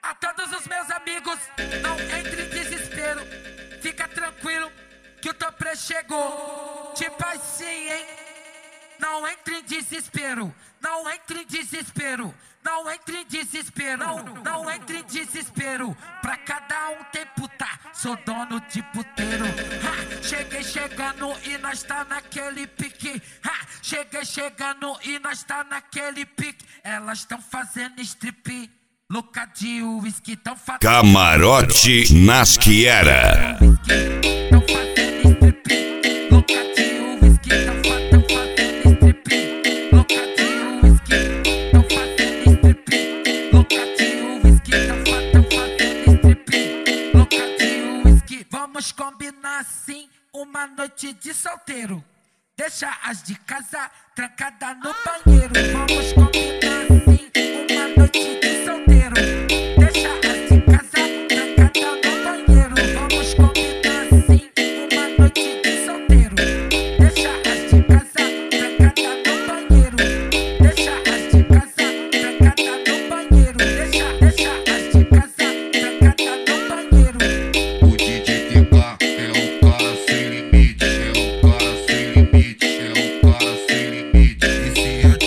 A todos os meus amigos, não entre em desespero. Fica tranquilo que o teu preço chegou. Tipo assim, hein? Não entre em desespero. Não entre em desespero. Não entre em desespero. Não entre em desespero. Pra cada um tem puta. Sou dono de puteiro. Ha! Cheguei chegando e nós tá naquele pique. Ha! Cheguei chegando e nós tá naquele pique. Elas tão fazendo strip. Louca de uísque, tão fazendo Camarote Nasciera. Tão fazendo strip. Louca de uísque, tão fazendo strip. Louca de uísque, tão fazendo strip. Louca de uísque, tão fazendo strip. Louca de uísque. Vamos combinar assim uma noite de solteiro. Deixa as de casa trancada no banheiro. Vamos combinar assim uma noite de solteiro. Deixa as de casa trancada no banheiro. Vamos combinar assim uma noite de solteiro. Deixa as de casa trancada no banheiro. Deixa as de casa trancada no banheiro. Deixa as de casa trancada no banheiro. O DJ Teba é um cara sem limite, é um cara sem limite, é um cara sem limite. Esse é o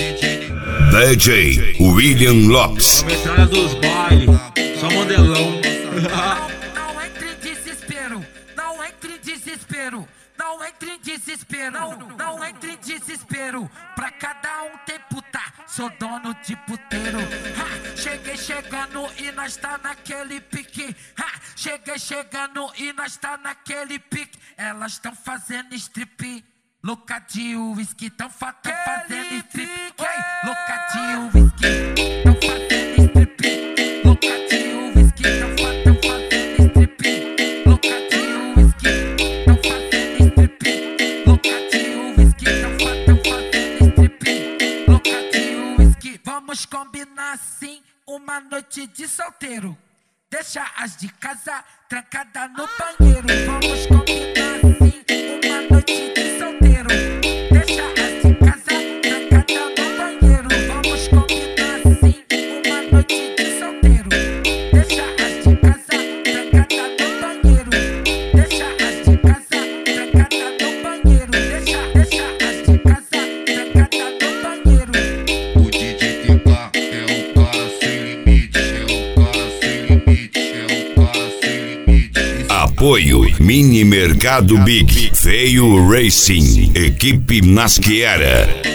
DJ William Lopes. A metralha dos bailes, só modelão. Não entre em desespero. Não entre em desespero. Não entre em desespero. Não entre em desespero. Pra cada um tem puta. Sou dono de puteiro. Ha! Cheguei chegando e nós tá naquele pique. Ha! Cheguei chegando e nós tá naquele pique. Elas tão fazendo strip. Louca de uísque, tão fazendo strip. Oi, louca de uísque, tão fazendo strip. Louca de uísque, tão fazendo strip. Louca de uísque, tão fazendo strip. Louca de uísque, tão fazendo strip. Louca de uísque. Vamos combinar assim uma noite de solteiro. Deixa as de casa trancada no banheiro. Vamos combinar assim uma noite de solteiro. Deixa as de casa trancada no banheiro. Vamos combinar assim uma noite de solteiro. Deixa as de casa trancada no banheiro. Deixa as de casa trancada no banheiro. Deixa as de casa trancada no banheiro. O DJ Teba é um cara sem limite, é um cara sem limite, é um cara sem limite. Apoio Mini Mercado Big, Feio Racing, Equipe Nasciera.